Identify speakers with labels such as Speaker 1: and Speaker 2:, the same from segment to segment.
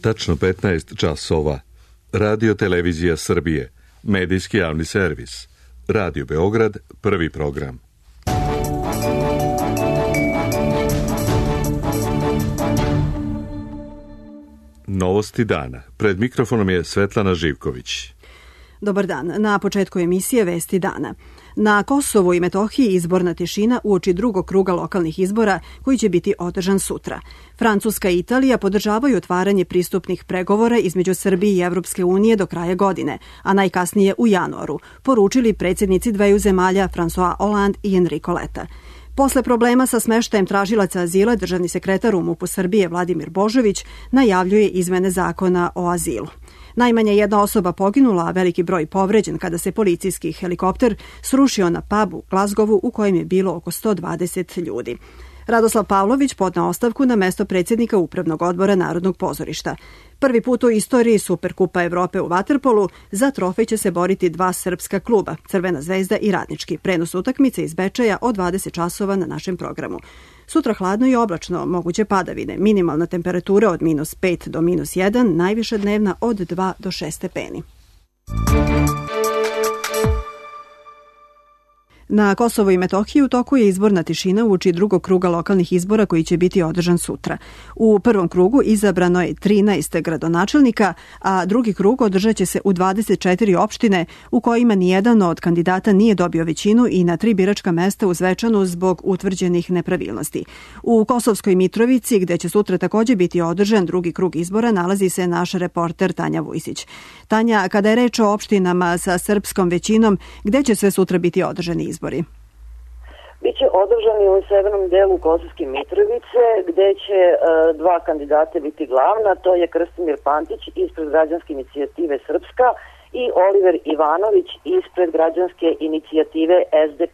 Speaker 1: Tačno 15 časova. Radio Televizija Srbije. Medijski javni servis. Radio Beograd, prvi program. Novosti dana. Pred mikrofonom je Svetlana Živković.
Speaker 2: Dobar dan. Na početku emisije Vesti dana. Na Kosovu i Metohiji izborna tišina uoči drugog kruga lokalnih izbora koji će biti održan sutra. Francuska i Italija podržavaju otvaranje pristupnih pregovora između Srbije i Evropske unije do kraja godine, a najkasnije u januaru, poručili predsjednici dveju zemalja François Hollande i Enrico Letta. Posle problema sa smeštajem tražilaca azila, državni sekretar u MUP-u Srbije Vladimir Božović najavljuje izmene zakona o azilu. Najmanje jedna osoba poginula, a veliki broj povređen kada se policijski helikopter srušio na pub u Glazgovu u kojem je bilo oko 120 ljudi. Radoslav Pavlović podneo ostavku na mesto predsjednika Upravnog odbora Narodnog pozorišta. Prvi put u istoriji Superkupa Evrope u vaterpolu za trofej će se boriti dva srpska kluba, Crvena zvezda i Radnički. Prenos utakmice iz Bečeja od 20 časova na našem programu. Sutra hladno i oblačno, moguće padavine, minimalna temperatura od -5 do -1, najviša dnevna od 2 do 6 stepeni. Na Kosovu i Metohiji u toku je izborna tišina uoči drugog kruga lokalnih izbora koji će biti održan sutra. U prvom krugu izabrano je 13 gradonačelnika, a drugi krug održat će se u 24 opštine u kojima nijedan od kandidata nije dobio većinu i na 3 biračka mesta u Zvečanu zbog utvrđenih nepravilnosti. U Kosovskoj Mitrovici, gde će sutra također biti održan drugi krug izbora, nalazi se naš reporter Tanja Vujsić. Tanja, kada je reč o opštinama sa srpskom većinom, gde će sve sutra biti održani izbori?
Speaker 3: Biće održani u severnom delu Kosovske Mitrovice, gde će dva kandidata biti glavna, to je Krstimir Pantić ispred Građanske inicijative Srpska i Oliver Ivanović ispred Građanske inicijative SDP.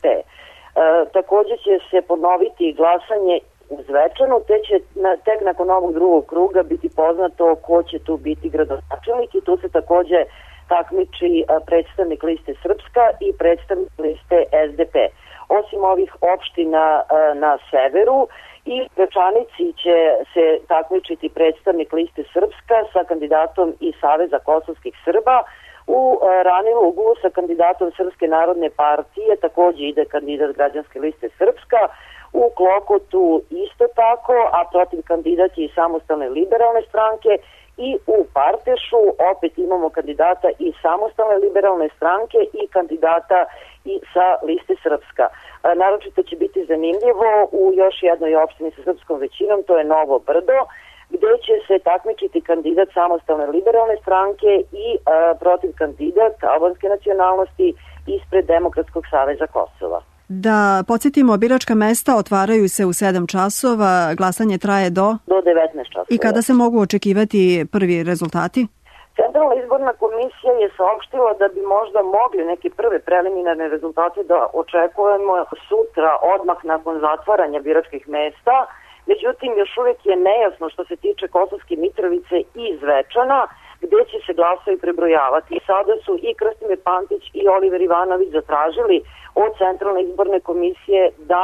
Speaker 3: Također će se ponoviti glasanje u Zvečanu, te će tek nakon ovog drugog kruga biti poznato ko će tu biti gradonačelnik i tu se također takmiči predstavnik liste Srpska i predstavnik liste SDP. Osim ovih opština na severu i Gračanici će se takmičiti predstavnik liste Srpska sa kandidatom iz Saveza kosovskih Srba. U Ranilugu sa kandidatom Srpske narodne partije također ide kandidat Građanske liste Srpska. U Klokotu isto tako, a protiv kandidat je i Samostalne liberalne stranke. I u Partešu opet imamo kandidata i Samostalne liberalne stranke i kandidata i sa liste Srpska. Naročito će biti zanimljivo u još jednoj opštini sa srpskom većinom, to je Novo Brdo, gde će se takmičiti kandidat Samostalne liberalne stranke i protiv kandidat albanske nacionalnosti ispred Demokratskog saveza Kosova.
Speaker 2: Da podsjetimo, biračka mesta otvaraju se u 7 časova, glasanje traje do
Speaker 3: 19 časova.
Speaker 2: I kada se mogu očekivati prvi rezultati?
Speaker 3: Centralna izborna komisija je saopštila da bi možda mogli neke prve preliminarne rezultate da očekujemo sutra, odmah nakon zatvaranja biračkih mesta. Međutim, još uvijek je nejasno što se tiče Kosovske Mitrovice i Zvečana, gde će se glasovi prebrojavati. Sada su i Krstimir Pantić i Oliver Ivanović zatražili od Centralne izborne komisije da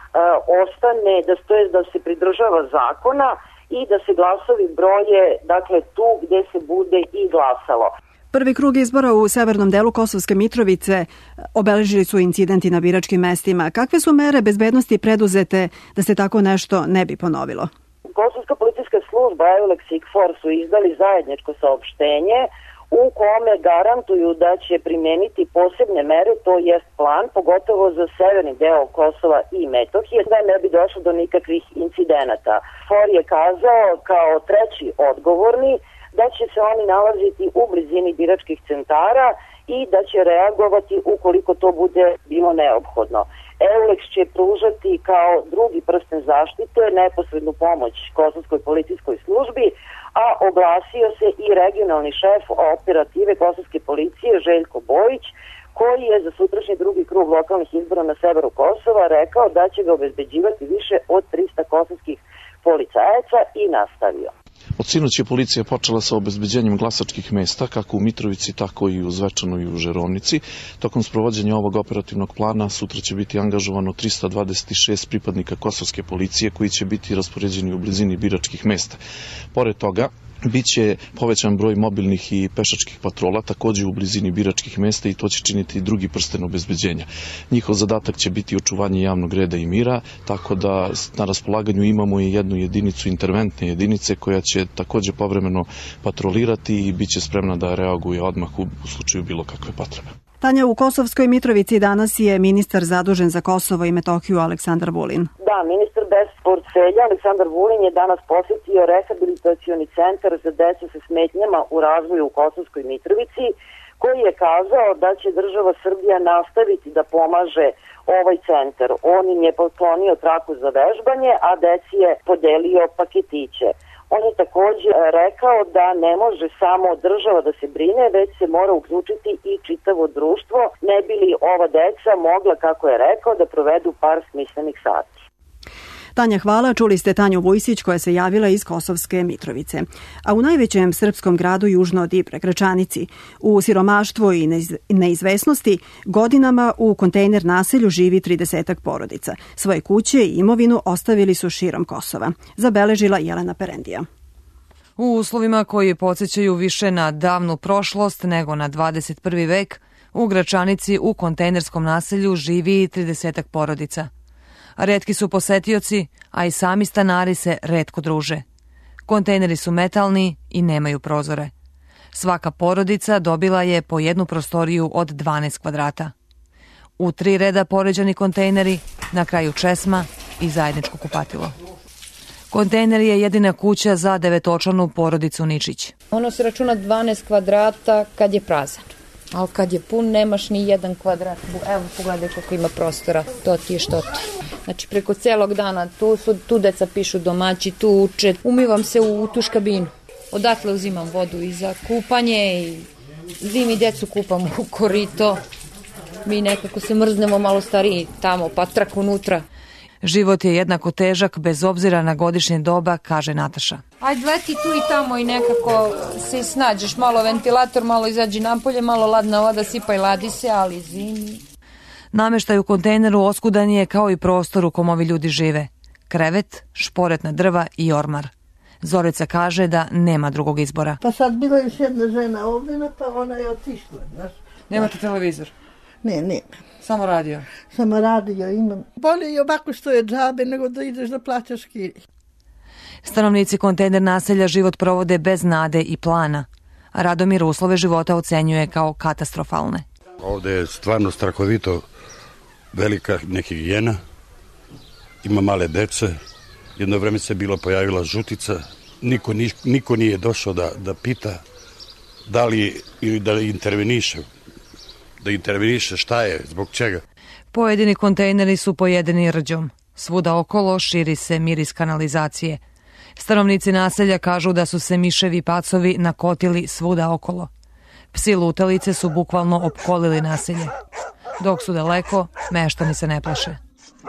Speaker 3: ostane, da se pridržava zakona i da se glasovi broje, dakle, tu gde se bude i glasalo.
Speaker 2: Prvi krug izbora u severnom delu Kosovske Mitrovice obeležili su incidenti na biračkim mestima. Kakve su mere bezbednosti preduzete da se tako nešto ne bi ponovilo?
Speaker 3: Kosovska policijska služba EULEX i KFOR su izdali zajedničko saopštenje u kome garantuju da će primeniti posebne mere, to jest plan, pogotovo za severni deo Kosova i Metohije, da ne bi došlo do nikakvih incidenata. KFOR je kazao kao treći odgovorni da će se oni nalaziti u blizini biračkih centara i da će reagovati ukoliko to bude bilo neophodno. EULEX će pružati kao drugi prsten zaštite neposrednu pomoć Kosovskoj policijskoj službi, a oglasio se i regionalni šef operative Kosovske policije Željko Bojić, koji je za sutrašnji drugi krug lokalnih izbora na severu Kosova rekao da će ga obezbeđivati više od 300 kosovskih policajaca i nastavio.
Speaker 4: Od sinoć je policija počela sa obezbeđenjem glasačkih mesta, kako u Mitrovici, tako i u Zvečanu i u Žerovnici. Tokom sprovođenja ovog operativnog plana sutra će biti angažovano 326 pripadnika kosovske policije koji će biti raspoređeni u blizini biračkih mesta. Pored toga, Biće povećan broj mobilnih i pešačkih patrola, takođe u blizini biračkih mesta, i to će činiti drugi prsten obezbeđenja. Njihov zadatak će biti očuvanje javnog reda i mira, tako da na raspolaganju imamo i jednu jedinicu, interventne jedinice, koja će takođe povremeno patrolirati i bit će spremna da reaguje odmah u slučaju bilo kakve potrebe.
Speaker 2: Tanja, u Kosovskoj Mitrovici danas je ministar zadužen za Kosovo i Metohiju Aleksandar Vulin.
Speaker 3: Da, ministar bez portfelja Aleksandar Vulin je danas posjetio rehabilitacioni centar za decu sa smetnjama u razvoju u Kosovskoj Mitrovici, koji je kazao da će država Srbija nastaviti da pomaže ovaj centar. On im je poklonio traku za vežbanje, a deci je podelio paketiće. On je takođe rekao da ne može samo država da se brine, već se mora uključiti i čitavo društvo, ne bi li ova deca mogla, kako je rekao, da provedu par smislenih sati.
Speaker 2: Tanja, hvala. Čuli ste Tanju Vujsić koja se javila iz Kosovske Mitrovice. A u najvećem srpskom gradu južno od Ibra, Gračanici, u siromaštvu i neizvesnosti godinama u kontejner naselju živi 30 porodica. Svoje kuće i imovinu ostavili su širom Kosova. Zabeležila Jelena Perendija.
Speaker 5: U uslovima koji podsjećaju više na davnu prošlost nego na 21. vek, u Gračanici u kontejnerskom naselju živi 30 porodica. Retki su posetioci, a i sami stanari se retko druže. Kontejneri su metalni i nemaju prozore. Svaka porodica dobila je po jednu prostoriju od 12 kvadrata. U 3 reda poređani kontejneri, na kraju česma i zajedničko kupatilo. Kontejner je jedina kuća za 9-očlanu porodicu Ničić.
Speaker 6: Ono se računa 12 kvadrata kad je prazan. Ali kad je pun, nemaš ni 1 kvadrat. Evo, pogledaj koliko ima prostora. To ti je što ti. Znači, preko celog dana tu deca pišu domaći, tu uče. Umivam se u tuš kabinu. Odatle uzimam vodu i za kupanje i zimi decu kupam u korito. Mi nekako se mrznemo malo stariji tamo, pa trak unutra.
Speaker 5: Život je jednako težak bez obzira na godišnje doba, kaže Nataša.
Speaker 6: Ajde, leti tu i tamo i nekako se snađeš. Malo ventilator, malo izađi napolje, malo ladna voda, sipaj, ladi se, ali zimi.
Speaker 5: Nameštaj u kontejneru oskudan je kao i prostor u kom ovi ljudi žive. Krevet, šporetna drva i ormar. Zorica kaže da nema drugog izbora.
Speaker 7: Pa sad bila još jedna žena ovdje, pa ona je otišla. Znaš.
Speaker 5: Nemate televizor?
Speaker 7: Ne.
Speaker 5: Samo radio?
Speaker 7: Samo radio imam. Bolje i ovako što je džabe nego da ideš da plaćaš kiri.
Speaker 5: Stanovnici kontejner naselja život provode bez nade i plana. Radomir uslove života ocenjuje kao katastrofalne.
Speaker 8: Ovde je stvarno strahovito velika nehigijena, ima male dece, jedno vreme se bila pojavila žutica, niko nije došao da pita da li ili da interveniše šta je, zbog čega.
Speaker 5: Pojedini kontejneri su pojedeni rđom. Svuda okolo širi se miris kanalizacije. Stanovnici naselja kažu da su se miševi i pacovi nakotili svuda okolo. Psi lutalice su bukvalno opkolili naselje. Dok su daleko, meštani se ne plaše.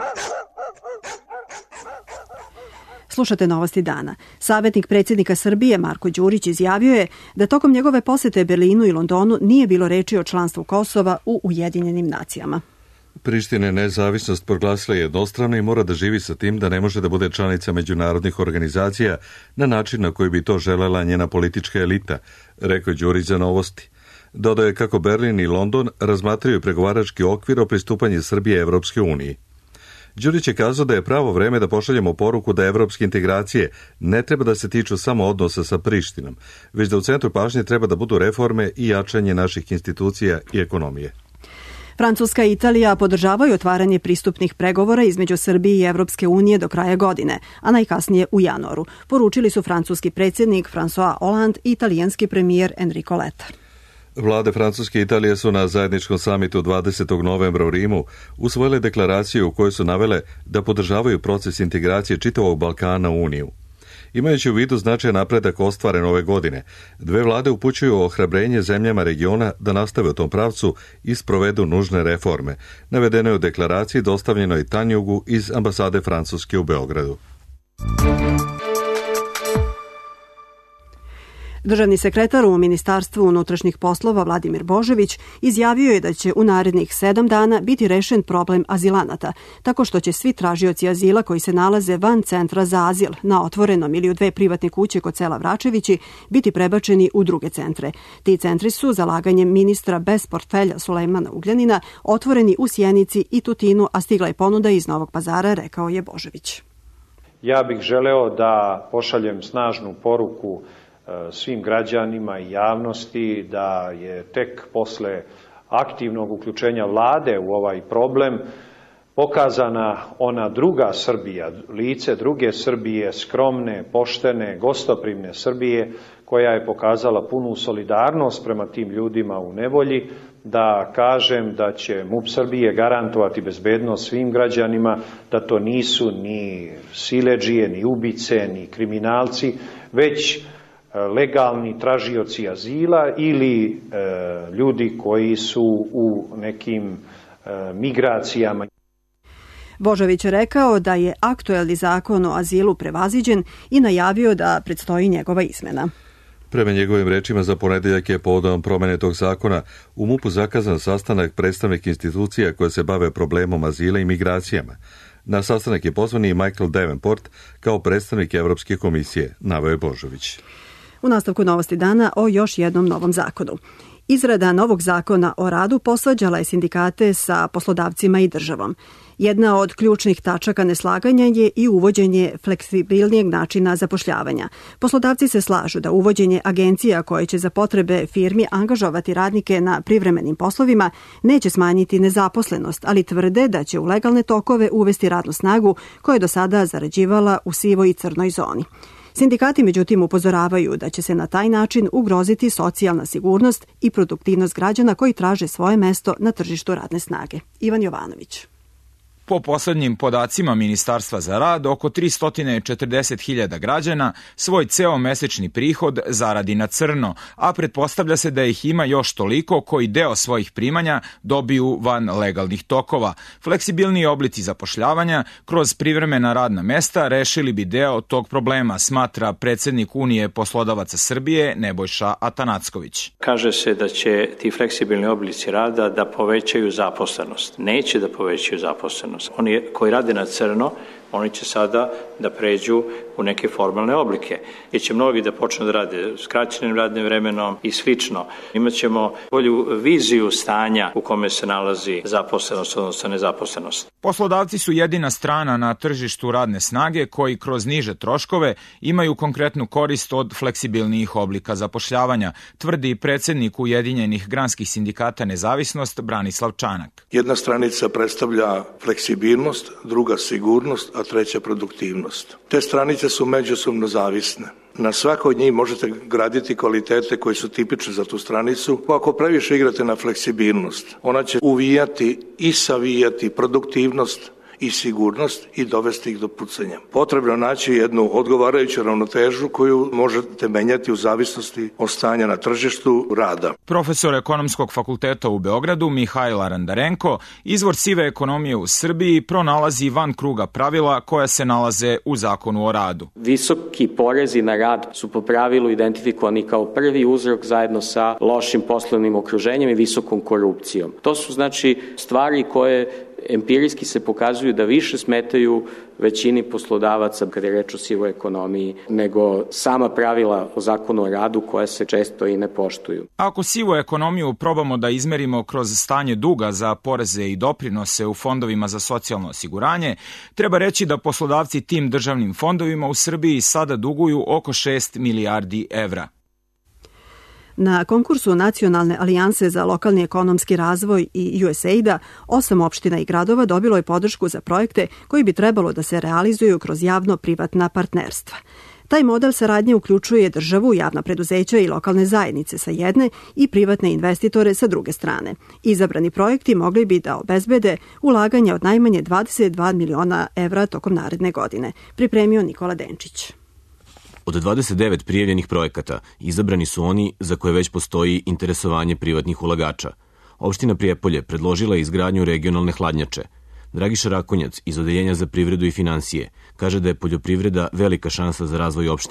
Speaker 2: Slušate Novosti dana. Savjetnik predsjednika Srbije Marko Đurić izjavio je da tokom njegove posete Berlinu i Londonu nije bilo reči o članstvu Kosova u Ujedinjenim nacijama.
Speaker 1: Priština je nezavisnost proglasila jednostrano i mora da živi sa tim da ne može da bude članica međunarodnih organizacija na način na koji bi to želela njena politička elita, rekao je Đurić za Novosti. Dodao je kako Berlin i London razmatraju pregovarački okvir o pristupanju Srbije Evropske uniji. Đurić je kazao da je pravo vreme da pošaljemo poruku da evropske integracije ne treba da se tiču samo odnosa sa Prištinom, već da u centru pažnje treba da budu reforme i jačanje naših institucija i ekonomije.
Speaker 2: Francuska i Italija podržavaju otvaranje pristupnih pregovora između Srbije i Evropske unije do kraja godine, a najkasnije u januaru, poručili su francuski predsjednik François Hollande i italijanski premijer Enrico Letta.
Speaker 1: Vlade Francuske i Italije su na zajedničkom samitu 20. novembra u Rimu usvojile deklaraciju u kojoj su navele da podržavaju proces integracije čitavog Balkana u Uniju. Imajući u vidu značajan napredak ostvaren ove godine, dve vlade upućuju ohrabrenje zemljama regiona da nastave u tom pravcu i sprovedu nužne reforme, navedeno je u deklaraciji dostavljenoj Tanjugu iz ambasade Francuske u Beogradu.
Speaker 2: Državni sekretar u Ministarstvu unutrašnjih poslova Vladimir Božović izjavio je da će u narednih 7 dana biti rešen problem azilanata, tako što će svi tražioci azila koji se nalaze van centra za azil na otvorenom ili u 2 privatne kuće kod sela Vračevići biti prebačeni u druge centre. Ti centri su, zalaganjem ministra bez portfelja Sulejmana Ugljanina, otvoreni u Sjenici i Tutinu, a stigla je ponuda iz Novog Pazara, rekao je Božović.
Speaker 9: Ja bih želeo da pošaljem snažnu poruku svim građanima i javnosti da je tek posle aktivnog uključenja vlade u ovaj problem pokazana ona druga Srbija, lice druge Srbije, skromne, poštene, gostoprimne Srbije, koja je pokazala punu solidarnost prema tim ljudima u nevolji, da kažem da će MUP Srbije garantovati bezbednost svim građanima, da to nisu ni siledžije, ni ubice, ni kriminalci, već legalni tražioci azila ili ljudi koji su u nekim migracijama.
Speaker 2: Božović je rekao da je aktuelni zakon o azilu prevaziđen i najavio da predstoji njegova izmena.
Speaker 1: Prema njegovim rečima, za ponedeljak je povodom promene tog zakona u MUP-u zakazan sastanak predstavnik institucija koje se bave problemom azila i migracijama. Na sastanak je pozvan i Michael Davenport kao predstavnik Evropske komisije, naveo je Božović.
Speaker 2: U nastavku Novosti dana o još jednom novom zakonu. Izrada novog zakona o radu posvađala je sindikate sa poslodavcima i državom. Jedna od ključnih tačaka neslaganja je i uvođenje fleksibilnijeg načina zapošljavanja. Poslodavci se slažu da uvođenje agencija koje će za potrebe firmi angažovati radnike na privremenim poslovima neće smanjiti nezaposlenost, ali tvrde da će u legalne tokove uvesti radnu snagu koja je do sada zarađivala u sivoj i crnoj zoni. Sindikati međutim upozoravaju da će se na taj način ugroziti socijalna sigurnost i produktivnost građana koji traže svoje mesto na tržištu radne snage. Ivan Jovanović.
Speaker 10: Po poslednjim podacima Ministarstva za rad, oko 340.000 građana svoj ceo mesečni prihod zaradi na crno, a pretpostavlja se da ih ima još toliko koji deo svojih primanja dobiju van legalnih tokova. Fleksibilniji oblici zapošljavanja kroz privremena radna mesta rešili bi deo tog problema, smatra predsednik Unije poslodavaca Srbije Nebojša Atanacković.
Speaker 11: Kaže se da će ti fleksibilni oblici rada da povećaju zaposlenost. Neće da povećaju zaposlenost. Oni koji rade na crno, oni će sada da pređu u neke formalne oblike. Jer će mnogi da počnu da rade skraćenim radnim vremenom i slično. Imaćemo bolju viziju stanja u kome se nalazi zaposlenost, odnosno nezaposlenost.
Speaker 10: Poslodavci su jedina strana na tržištu radne snage koji kroz niže troškove imaju konkretnu korist od fleksibilnijih oblika zapošljavanja, tvrdi predsednik Ujedinjenih granskih sindikata Nezavisnost Branislav Čanak.
Speaker 12: Jedna stranica predstavlja fleksibilnost, druga sigurnost, a treća produktivnost. Te stranice su međusobno zavisne. Na svakoj od njih možete graditi kvalitete koji su tipične za tu stranicu. Ako previše igrate na fleksibilnost, ona će uvijati i savijati produktivnost i sigurnost i dovesti ih do pucanja. Potrebno naći jednu odgovarajuću ravnotežu koju možete menjati u zavisnosti od stanja na tržištu rada.
Speaker 10: Profesor Ekonomskog fakulteta u Beogradu Mihajl Arandarenko izvor sive ekonomije u Srbiji pronalazi van kruga pravila koja se nalaze u Zakonu o radu.
Speaker 13: Visoki porezi na rad su po pravilu identifikovani kao prvi uzrok zajedno sa lošim poslovnim okruženjem i visokom korupcijom. To su znači stvari koje empirijski se pokazuju da više smetaju većini poslodavaca kada je reč o sivoj ekonomiji nego sama pravila o Zakonu o radu koja se često i ne poštuju.
Speaker 10: Ako sivu ekonomiju probamo da izmerimo kroz stanje duga za poreze i doprinose u fondovima za socijalno osiguranje, treba reći da poslodavci tim državnim fondovima u Srbiji sada duguju oko 6 milijardi evra.
Speaker 2: Na konkursu Nacionalne alijanse za lokalni ekonomski razvoj i USAID-a 8 opština i gradova dobilo je podršku za projekte koji bi trebalo da se realizuju kroz javno-privatna partnerstva. Taj model saradnje uključuje državu, javna preduzeća i lokalne zajednice sa jedne i privatne investitore sa druge strane. Izabrani projekti mogli bi da obezbede ulaganje od najmanje 22 miliona evra tokom naredne godine, pripremio Nikola Denčić.
Speaker 14: Od 29 prijavljenih projekata izabrani su oni za koje već postoji interesovanje privatnih ulagača. Opština Prijepolje predložila je izgradnju regionalne hladnjače. Dragiša Rakonjac iz Odeljenja za privredu i finansije kaže da je poljoprivreda velika šansa za razvoj opštine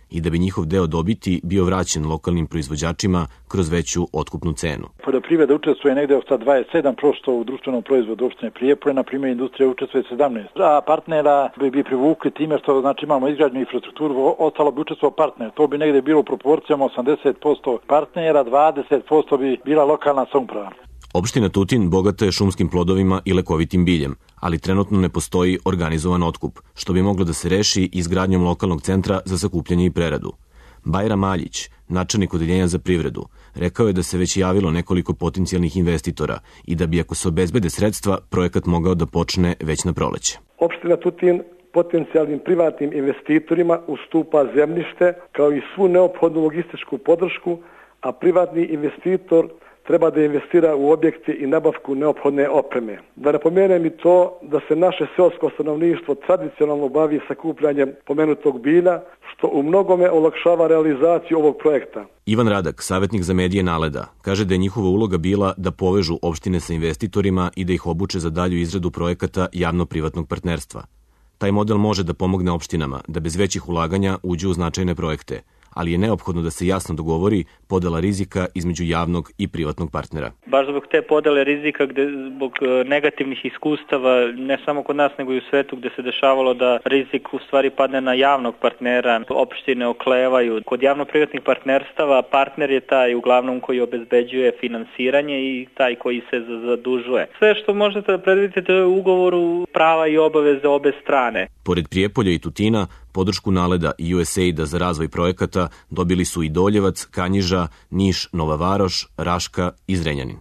Speaker 14: i da bi njihov deo dobiti bio vraćen lokalnim proizvođačima kroz veću otkupnu cenu.
Speaker 15: Poljoprivreda učestvuje negde od 27% u društvenom proizvodu opštine Prijepolje, na primjer industrija učestvuje 17%. A partnera bi privukli time što znači imamo izgrađenu infrastrukturu, ostalo bi učestvovao partner. To bi negde bilo u proporcijama 80% partnera, 20% bi bila lokalna samouprava.
Speaker 14: Opština Tutin bogata je šumskim plodovima i lekovitim biljem, ali trenutno ne postoji organizovan otkup, što bi moglo da se reši izgradnjom lokalnog centra za sakupljanje i preradu. Bajra Maljić, načelnik odeljenja za privredu, rekao je da se već javilo nekoliko potencijalnih investitora i da bi ako se obezbede sredstva, projekat mogao da počne već na proleće.
Speaker 16: Opština Tutin potencijalnim privatnim investitorima ustupa zemljište kao i svu neophodnu logističku podršku, a privatni investitor treba da investira u objekte i nabavku neophodne opreme. Da napomenem i to da se naše seosko stanovništvo tradicionalno bavi sakupljanjem pomenutog bilja, što u mnogome olakšava realizaciju ovog projekta.
Speaker 14: Ivan Radak, savjetnik za medije Naleda, kaže da je njihova uloga bila da povežu opštine sa investitorima i da ih obuče za dalju izradu projekata javno-privatnog partnerstva. Taj model može da pomogne opštinama da bez većih ulaganja uđu u značajne projekte, ali je neophodno da se jasno dogovori podela rizika između javnog i privatnog partnera.
Speaker 17: Baš zbog te podele rizika, zbog negativnih iskustava, ne samo kod nas nego i u svetu, gde se dešavalo da rizik u stvari padne na javnog partnera, opštine oklevaju. Kod javno-privatnih partnerstava partner je taj uglavnom koji obezbeđuje finansiranje i taj koji se zadužuje. Sve što možete da predvidite je u ugovoru prava i obaveze obe strane.
Speaker 14: Pored Prijepolja i Tutina, podršku Naleda i USAID-a za razvoj projekata dobili su i Doljevac, Kanjiža, Niš, Nova Varoš, Raška i Zrenjanin.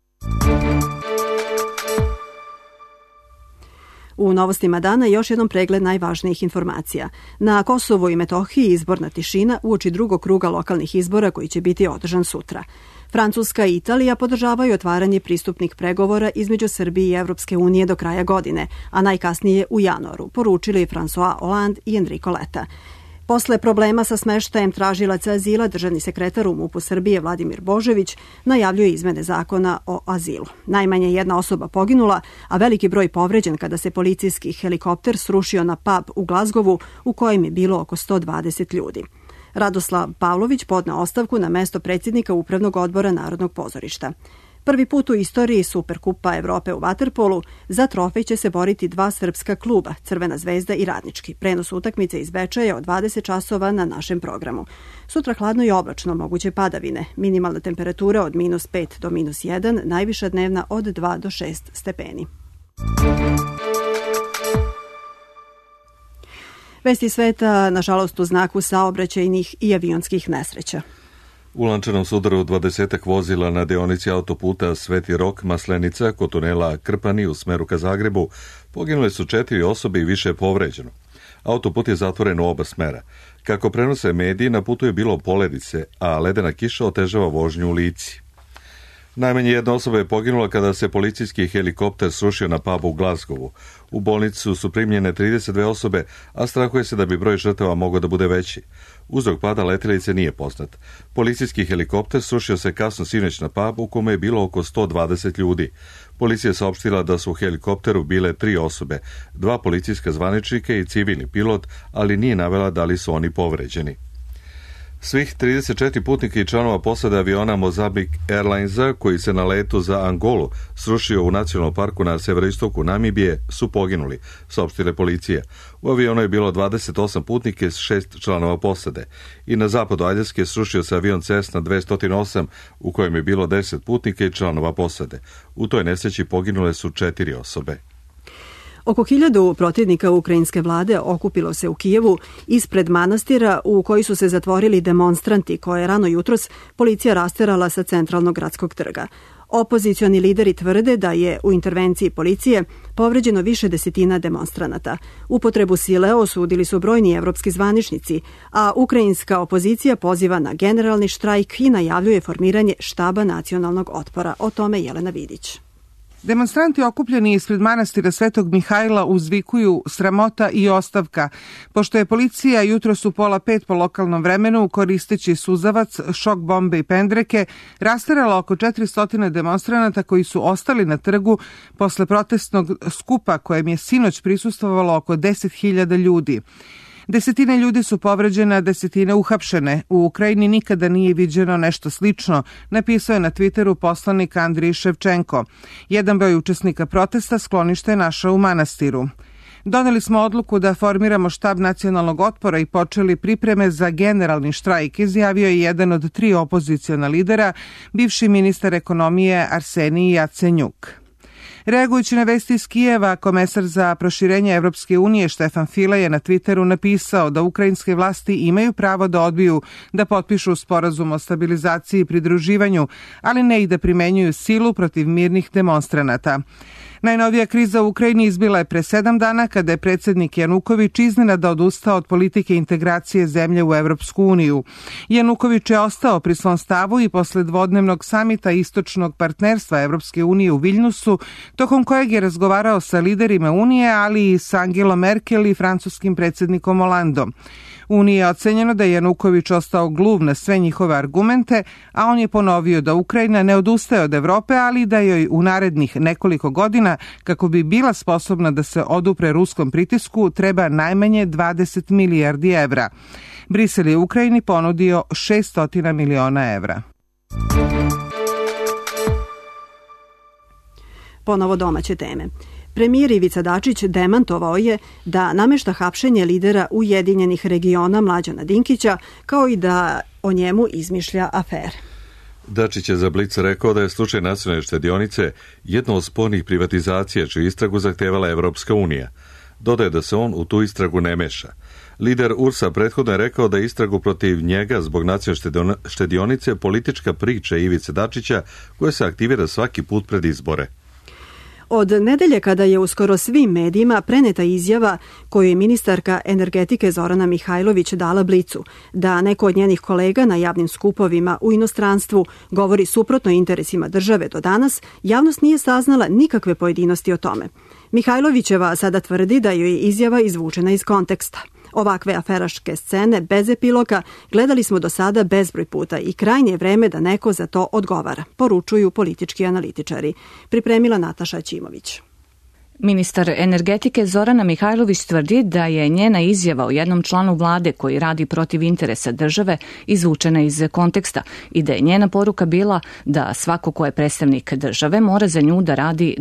Speaker 2: U novostima dana još jednom pregled najvažnijih informacija. Na Kosovu i Metohiji izborna tišina uoči drugog kruga lokalnih izbora koji će biti održan sutra. Francuska i Italija podržavaju otvaranje pristupnih pregovora između Srbije i Evropske unije do kraja godine, a najkasnije u januaru, poručili François Hollande i Enrico Letta. Posle problema sa smeštajem tražilaca azila, državni sekretar u MUP-u Srbije Vladimir Božović najavljuje izmene zakona o azilu. Najmanje jedna osoba poginula, a veliki broj povređen kada se policijski helikopter srušio na pub u Glazgovu u kojem je bilo oko 120 ljudi. Radoslav Pavlović podneo ostavku na mesto predsjednika Upravnog odbora Narodnog pozorišta. Prvi put u istoriji Superkupa Evrope u vaterpolu za trofej će se boriti dva srpska kluba, Crvena zvezda i Radnički. Prenos utakmice iz Beča je od 20 časova na našem programu. Sutra hladno i oblačno, moguće padavine. Minimalna temperatura od -5 do -1, najviša dnevna od 2 do 6 stepeni. Vesti sveta, nažalost, u znaku saobraćajnih i avionskih nesreća.
Speaker 1: U lančanom sudaru 20 vozila na deonici autoputa Sveti Rok Maslenica kod tunela Krpani u smeru ka Zagrebu poginule su 4 osobe i više je povređeno. Autoput je zatvoren u oba smera. Kako prenose mediji, na putu je bilo poledice, a ledena kiša otežava vožnju u Lici. Najmanje jedna osoba je poginula kada se policijski helikopter srušio na pubu u Glazgovu. U bolnicu su primljene 32 osobe, a strahuje se da bi broj žrtava mogao da bude veći. Uzrok pada letjelice nije poznat. Policijski helikopter srušio se kasno sinoć na pub u kome je bilo oko 120 ljudi. Policija je saopštila da su u helikopteru bile 3 osobe, 2 policijska zvaničnika i civilni pilot, ali nije navela da li su oni povređeni. Svih 34 putnika i članova posade aviona Mozambique Airlinesa, koji se na letu za Angolu srušio u nacionalnom parku na severoistoku Namibije, su poginuli, saopštila policija. U avionu je bilo 28 putnika i 6 članova posade. I na zapadu Aljaske srušio se avion Cessna 208, u kojem je bilo 10 putnika i članova posade. U toj nesreći poginule su 4 osobe.
Speaker 2: Oko 1000 protivnika ukrajinske vlade okupilo se u Kijevu ispred manastira u koji su se zatvorili demonstranti koje je rano jutros policija rasterala sa centralnog gradskog trga. Opozicioni lideri tvrde da je u intervenciji policije povređeno više desetina demonstranata. Upotrebu sile osudili su brojni evropski zvaničnici, a ukrajinska opozicija poziva na generalni štrajk i najavljuje formiranje štaba nacionalnog otpora. O tome Jelena Vidić.
Speaker 18: Demonstranti okupljeni ispred manastira Svetog Mihajla uzvikuju sramota i ostavka, pošto je policija jutros u 4:30 po lokalnom vremenu, koristeći suzavac, šok bombe i pendreke, rasterala oko 400 demonstranata koji su ostali na trgu posle protestnog skupa kojem je sinoć prisustvovalo oko 10.000 ljudi. Desetine ljudi su povređene, a desetine uhapšene. U Ukrajini nikada nije viđeno nešto slično, napisao je na Twitteru poslanik Andrij Ševčenko. Jedan broj učesnika protesta sklonište je našao u manastiru. Doneli smo odluku da formiramo štab nacionalnog otpora i počeli pripreme za generalni štrajk, izjavio je jedan od 3 opoziciona lidera, bivši ministar ekonomije Arsenij Jacenjuk. Reagujući na vesti iz Kijeva, komesar za proširenje Evropske unije Štefan File je na Twitteru napisao da ukrajinske vlasti imaju pravo da odbiju da potpišu sporazum o stabilizaciji i pridruživanju, ali ne i da primenjuju silu protiv mirnih demonstranata. Najnovija kriza u Ukrajini izbila je pre 7 dana kada je predsjednik Januković iznenada odustao od politike integracije zemlje u Evropsku uniju. Januković je ostao pri svom stavu i posle dvodnevnog samita istočnog partnerstva Evropske unije u Viljnusu, tokom kojeg je razgovarao sa liderima Unije, ali i sa Angelom Merkel i francuskim predsjednikom Hollandom. Uniji je ocenjeno da je Januković ostao gluv na sve njihove argumente, a on je ponovio da Ukrajina ne odustaje od Evrope, ali da joj u narednih nekoliko godina, kako bi bila sposobna da se odupre ruskom pritisku, treba najmanje 20 milijardi evra. Brisel je Ukrajini ponudio 600 miliona evra.
Speaker 2: Ponovo domaće teme. Premijer Ivica Dačić demantovao je da namešta hapšenje lidera Ujedinjenih regiona Mlađana Dinkića, kao i da o njemu izmišlja afere.
Speaker 1: Dačić je za Blic rekao da je slučaj Nacionalne štedionice jedno od spornih privatizacija čiju istragu zahtevala Evropska unija. Dodaje da se on u tu istragu ne meša. Lider URS-a prethodno je rekao da je istragu protiv njega zbog Nacionalne štedionice politička priča Ivice Dačića koja se aktivira svaki put pred izbore.
Speaker 2: Od nedelje kada je u skoro svim medijima preneta izjava koju je ministarka energetike Zorana Mihajlović dala Blicu, da neko od njenih kolega na javnim skupovima u inostranstvu govori suprotno interesima države do danas, javnost nije saznala nikakve pojedinosti o tome. Mihajlovićeva sada tvrdi da joj je izjava izvučena iz konteksta. Ovakve aferaške scene bez epiloga gledali smo do sada bezbroj puta i krajnje je vreme da neko za to odgovara, poručuju politički analitičari. Pripremila Nataša Ćimović.
Speaker 19: Ministar energetike Zorana Mihajlović tvrdi da je njena izjava o jednom članu vlade koji radi protiv interesa države izvučena iz konteksta i da je njena poruka bila da svako ko je predstavnik države mora za nju da radi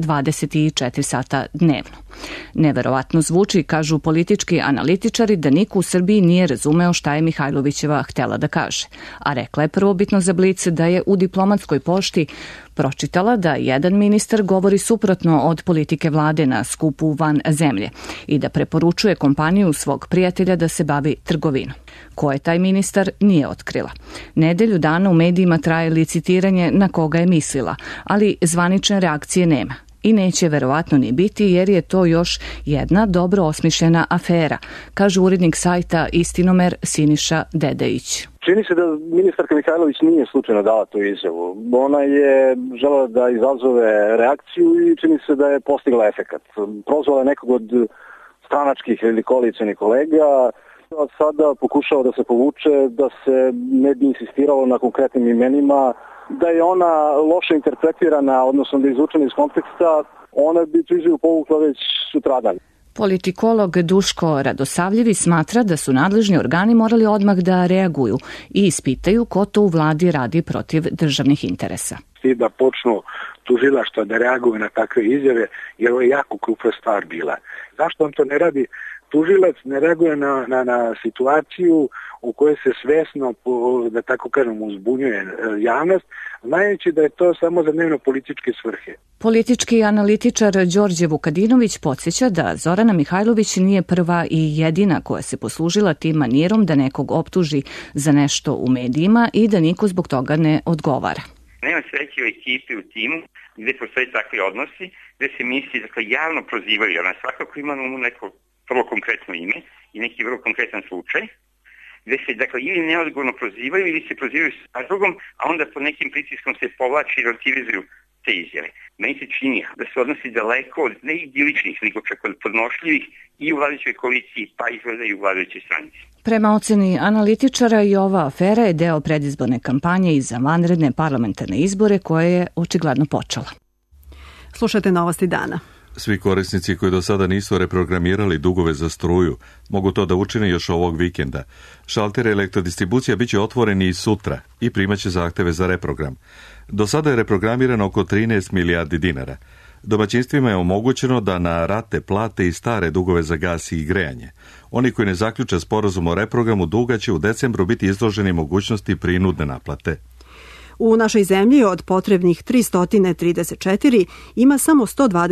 Speaker 19: 24 sata dnevno. Neverovatno zvuči, kažu politički analitičari, da niko u Srbiji nije razumeo šta je Mihajlovićeva htela da kaže. A rekla je prvobitno za Blic da je u diplomatskoj pošti pročitala da jedan ministar govori suprotno od politike vlade na skupu van zemlje i da preporučuje kompaniju svog prijatelja da se bavi trgovinom. Ko je taj ministar, nije otkrila. Nedelju dana u medijima traje licitiranje na koga je mislila, ali zvanične reakcije nema. I neće verovatno ni biti jer je to još jedna dobro osmišljena afera, kaže urednik sajta Istinomer Siniša Dedejić.
Speaker 20: Čini se da ministarka Mihajlović nije slučajno dala tu izjavu. Ona je želela da izazove reakciju i čini se da je postigla efekat. Prozvala je nekog od stranačkih ili koalicionih kolega, a sada pokušava da se povuče, da se ne bi insistiralo na konkretnim imenima, da je ona loše interpretirana, odnosno da je izvučena iz konteksta, ona bi tu izjavu povukla već sutradan.
Speaker 19: Politikolog Duško Radosavljevi smatra da su nadležni organi morali odmah da reaguju i ispitaju ko to u vladi radi protiv državnih interesa.
Speaker 21: I da počnu tužilaštva da reaguju na takve izjave, jer ovo je jako krupna stvar bila. Zašto on to ne radi? Tužilac ne reaguje na situaciju u kojoj se svesno, da tako kažem, uzbunjuje javnost, znajući da je to samo za dnevno političke svrhe.
Speaker 19: Politički analitičar Đorđe Vukadinović podsjeća da Zorana Mihajlović nije prva i jedina koja se poslužila tim manirom da nekog optuži za nešto u medijima i da niko zbog toga ne odgovara.
Speaker 22: Nema sreće u ekipi, u timu, gde postoje takvi odnosi, gde se misli, dakle, javno prozivaju, ona svakako ima na umu neko vrlo konkretno ime i neki vrlo konkretan slučaj, gde se, dakle, ili neodgovorno prozivaju ili se prozivaju s razlogom, a onda po nekim pritiskom se povlači i relativizuju te izjave. Meni se čini da se odnosi daleko od ne idiličnih, nego čak od podnošljivih i u vladajućoj koaliciji, pa izgleda i u vladajućoj stranici. Prema oceni analitičara i ova afera je deo predizborne kampanje i za vanredne parlamentarne izbore koje je očigledno počela.
Speaker 2: Slušajte Novosti dana.
Speaker 1: Svi korisnici koji do sada nisu reprogramirali dugove za struju mogu to da učine još ovog vikenda. Šalteri elektrodistribucija bit će otvoreni i sutra i primaće zahteve za reprogram. Do sada je reprogramirano oko 13 milijardi dinara. Domaćinstvima je omogućeno da na rate plate i stare dugove za gas i grejanje. Oni koji ne zaključe sporazum o reprogramu duga će u decembru biti izloženi mogućnosti prinudne naplate.
Speaker 2: U našoj zemlji od potrebnih 334 ima samo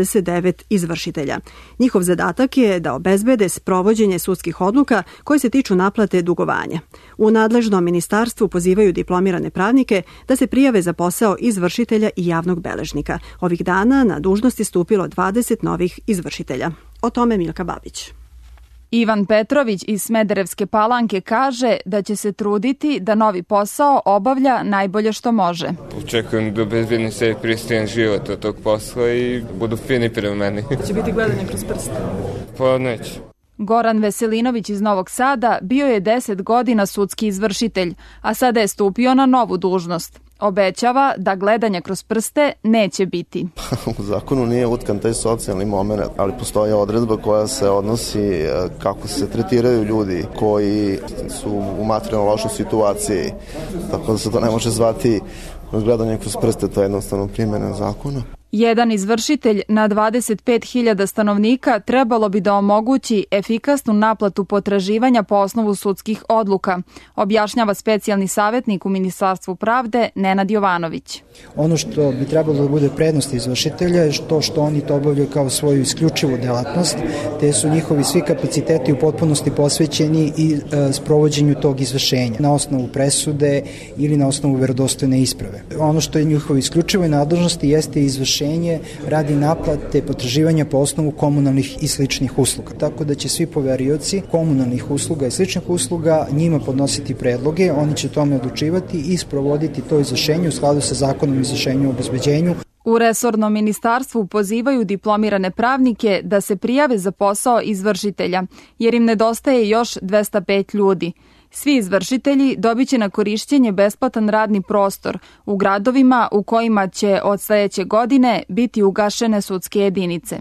Speaker 2: 129 izvršitelja. Njihov zadatak je da obezbede sprovođenje sudskih odluka koje se tiču naplate dugovanja. U nadležnom ministarstvu pozivaju diplomirane pravnike da se prijave za posao izvršitelja i javnog beležnika. Ovih dana na dužnost je stupilo 20 novih izvršitelja. O tome Milka Babić.
Speaker 3: Ivan Petrović iz Smederevske Palanke kaže da će se truditi da novi posao obavlja najbolje što može.
Speaker 4: Očekujem da obezbedim sebi pristojan život od tog posla i budu fini prema meni.
Speaker 3: Će biti gledanje kroz prste?
Speaker 4: Pa neće.
Speaker 3: Goran Veselinović iz Novog Sada bio je 10 godina sudski izvršitelj, a sada je stupio na novu dužnost. Obećava da gledanja kroz prste neće biti.
Speaker 23: U zakonu nije utkan taj socijalni moment, ali postoji odredba koja se odnosi kako se tretiraju ljudi koji su u materijalno lošoj situaciji, tako da se to ne može zvati gledanje kroz prste, to je jednostavno primjena zakona.
Speaker 3: Jedan izvršitelj na 25.000 stanovnika trebalo bi da omogući efikasnu naplatu potraživanja po osnovu sudskih odluka, objašnjava specijalni savjetnik u Ministarstvu pravde Nenad Jovanović.
Speaker 24: Ono što bi trebalo da bude prednost izvršitelja je to što oni to obavljaju kao svoju isključivu delatnost, te su njihovi svi kapaciteti u potpunosti posvećeni i sprovođenju tog izvršenja na osnovu presude ili na osnovu verodostojne isprave. Ono što je njihovo isključivoj nadležnosti jeste izvršenje radi naplate potraživanja po osnovu komunalnih i sličnih usluga. Tako da će svi poverioci komunalnih usluga i sličnih usluga njima podnositi predloge, oni će tome odlučivati i sprovoditi to izvršenje u skladu sa zakonom o izvršenju i obezbeđenju.
Speaker 3: U resornom ministarstvu pozivaju diplomirane pravnike da se prijave za posao izvršitelja, jer im nedostaje još 205 ljudi. Svi izvršitelji dobit će na korišćenje besplatan radni prostor u gradovima u kojima će od sledeće godine biti ugašene sudske jedinice.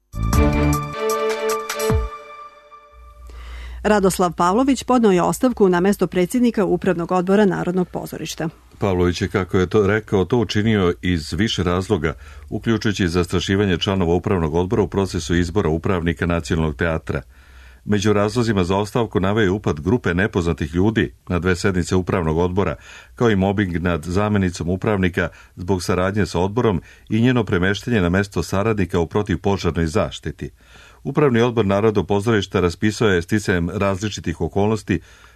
Speaker 2: Radoslav Pavlović podneo je ostavku na mesto predsjednika Upravnog odbora Narodnog pozorišta.
Speaker 1: Pavlović je, kako je to rekao, to učinio iz više razloga, uključujući zastrašivanje članova Upravnog odbora u procesu izbora upravnika Nacionalnog teatra. Među razlozima za ostavku naveo je upad grupe nepoznatih ljudi na 2 sednice Upravnog odbora, kao i mobing nad zamenicom upravnika zbog saradnje sa odborom i njeno premeštanje na mesto saradnika u protivpožarnoj zaštiti. Upravni odbor Narodnog pozorišta raspisao je sticajem različitih okolnosti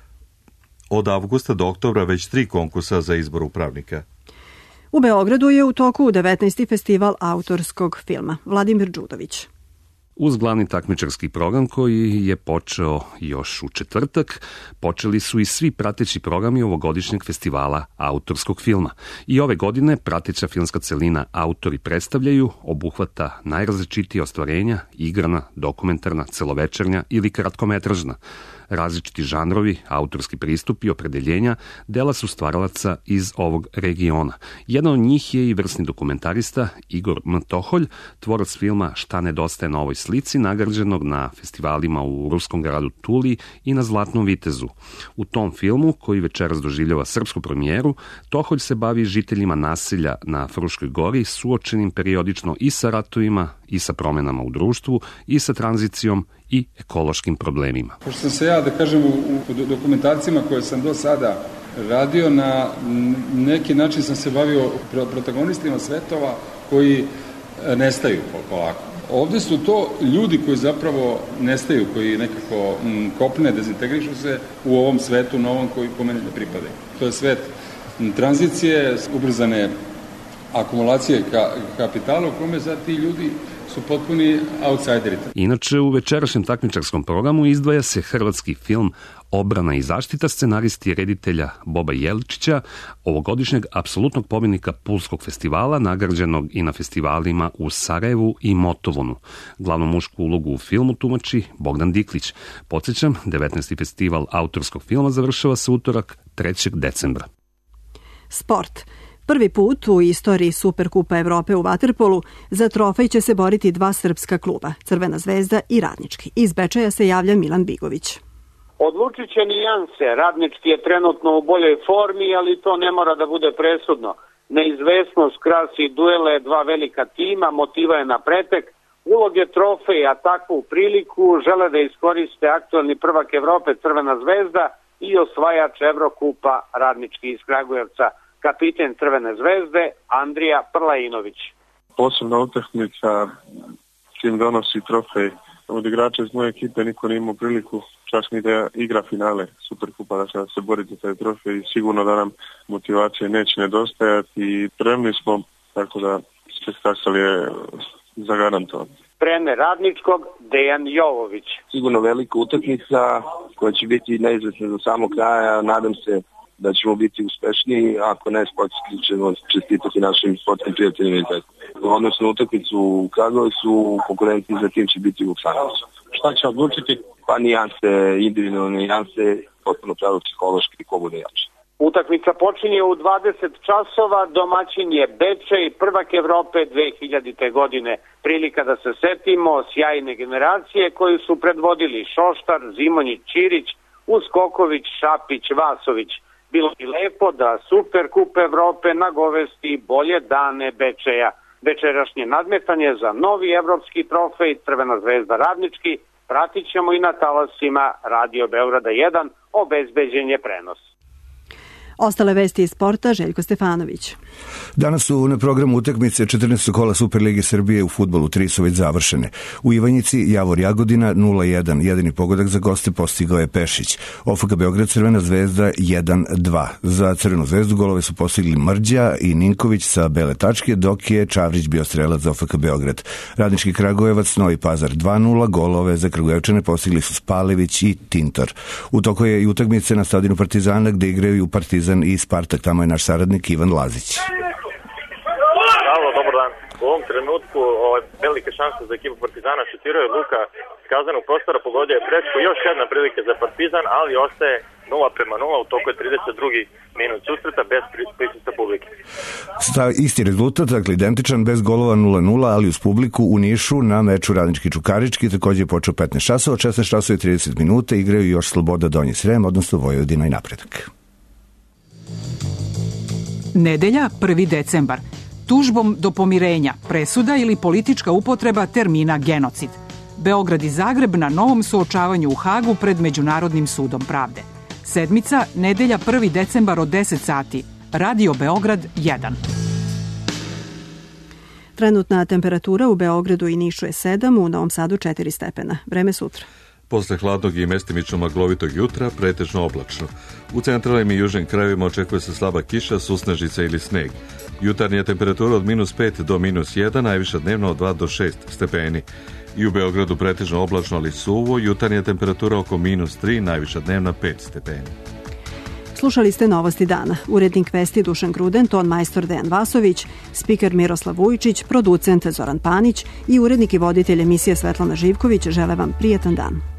Speaker 1: od avgusta do oktobra već 3 konkursa za izbor upravnika.
Speaker 2: U Beogradu je u toku 19. festival autorskog filma. Vladimir Đudović.
Speaker 25: Uz glavni takmičarski program koji je počeo još u četvrtak, počeli su i svi prateći programi ovogodišnjeg festivala autorskog filma. I ove godine prateća filmska celina Autori predstavljaju obuhvata najrazličitije ostvarenja, igrana, dokumentarna, celovečernja ili kratkometražna. Različiti žanrovi, autorski pristupi i opredeljenja dela su stvaralaca iz ovog regiona. Jedan od njih je i vrsni dokumentarista Igor M. Toholj, tvorac filma Šta nedostaje na ovoj slici, nagrađenog na festivalima u ruskom gradu Tuli i na Zlatnom vitezu. U tom filmu, koji večeras doživljava srpsku premijeru, Toholj se bavi žiteljima naselja na Fruškoj gori, suočenim periodično i sa ratovima, i sa promenama u društvu, i sa tranzicijom i ekološkim problemima.
Speaker 26: Pošto sam se ja, da kažem, u dokumentarcima koje sam do sada radio, na neki način sam se bavio protagonistima svetova koji nestaju polako. Ovde su to ljudi koji zapravo nestaju, koji nekako kopne, dezintegrišu se u ovom svetu novom kome ne pripadaju. To je svet tranzicije, ubrzane akumulacije kapitala u kome za ti ljudi su potpuni outsideri.
Speaker 25: Inače, u večerašnjem takmičarskom programu izdvaja se hrvatski film Obrana i zaštita scenaristi i reditelja Boba Jeličića, ovogodišnjeg apsolutnog pobjednika Pulskog festivala, nagrađenog i na festivalima u Sarajevu i Motovunu. Glavnu mušku ulogu u filmu tumači Bogdan Diklić. Podsjećam, 19. festival autorskog filma završava se utorak 3. decembra.
Speaker 2: Sport. Prvi put u istoriji Superkupa Evrope u vaterpolu za trofej će se boriti dva srpska kluba, Crvena zvezda i Radnički. Iz Bečeja se javlja Milan Bigović.
Speaker 5: Odlučit će nijanse. Radnički je trenutno u boljoj formi, ali to ne mora da bude presudno. Neizvesnost krasi duele dva velika tima, motiva je na pretek. Uloge trofeja takvu priliku žele da iskoriste aktualni prvak Evrope Crvena zvezda i osvajač Evrokupa Radnički iz Kragujevca, kapiten Crvene zvezde Andrija Prlajinović.
Speaker 6: Posebna utakmica čim donosi trofej. Od igrača iz moje ekipe niko nije imao priliku čak ni da igra finale Superkupa, da se bori za taj trofej i sigurno da nam motivacije neće nedostajati i spremni smo, tako da spektakl je zagarantovan.
Speaker 5: Trener Radničkog Dejan Jovović.
Speaker 7: Sigurno velika utakmica koja će biti neizvesna do samog kraja. Nadam se da ćemo biti uspešniji, ako ne sportski ćemo čestitati našim sportnim prijateljima. Odnosno utakmicu u Kragujevcu, konkurenciji za tim će biti u Vuksanoviću. Šta će odlučiti? Pa nijanse, individualne nijanse, potpuno pravo psihološki ko bude jači.
Speaker 5: Utakmica počinje u 20 časova, domaćin je Bečej, prvak Evrope 2000. godine. Prilika da se setimo sjajne generacije koji su predvodili Šoštar, Zimonjić, Ćirić, Uskoković, Šapić, Vasović. Bilo bi lepo da Superkup Evrope nagovesti bolje dane Bečeja. Večerašnje nadmetanje za novi evropski trofej Crvena zvezda Radnički pratit ćemo i na talasima Radio Beograda 1, obezbeđen je prenos.
Speaker 2: Ostale vesti iz sporta, Željko Stefanović.
Speaker 8: Danas su na programu utakmice 14. kola Superlige Srbije u fudbalu, 3 su već završene. U Ivanjici Javor Jagodina 0-1, jedini pogodak za goste postigao je Pešić. OFK Beograd Crvena zvezda 1-2. Za Crvenu zvezdu golove su postigli Mrđa i Ninković sa bele tačke, dok je Čavrić bio strelac za OFK Beograd. Radnički Kragujevac Novi Pazar 2-0, golove za Kragujevčane postigli su Spalević i Tintor. U toku je i utakmice na stadionu Partizana gde igraju u Partizan i Spartak, tamo je naš saradnik Ivan Lazić.
Speaker 9: Halo, dobar dan. U ovom trenutku velike šanse za ekipu Partizana šutiraju Luka s kaznenog prostora, pogodio je prečku, još jedna prilika za Partizan, ali ostaje 0-0, u toku je 32. minut susreta bez prisustva publike.
Speaker 8: Isti rezultat, dakle identičan, bez golova 0-0, ali uz publiku u Nišu na meču Radnički Čukarički, takođe je počeo 15 časova, 16 časova i 30 minuta, igraju još Sloboda Donji Srem, odnosno Vojvodina i Napredak.
Speaker 11: Nedelja, 1. decembar. Tužbom do pomirenja, presuda ili politička upotreba termina genocid. Beograd i Zagreb na novom suočavanju u Hagu pred Međunarodnim sudom pravde. Sedmica, nedelja, 1. decembar od 10 sati. Radio Beograd 1.
Speaker 2: Trenutna temperatura u Beogradu i Nišu je 7, u Novom Sadu 4 stepena. Vreme sutra.
Speaker 1: Posle hladnog i mestimično maglovitog jutra, pretežno oblačno. U centralnim i južnim krajevima očekuje se slaba kiša, susnežica ili sneg. Jutarnja temperatura od -5 do -1, najviša dnevno od 2 do 6 stepeni. I u Beogradu pretežno oblačno, ali suvo, jutarnja temperatura oko -3, najviša dnevna 5 stepeni.
Speaker 2: Slušali ste Novosti dana. Urednik vesti Dušan Gruden, ton majstor Dejan Vasović, spiker Miroslav Vujičić, producent Zoran Panić i urednik i voditelj emisije Svetlana Živković žele vam prijetan dan.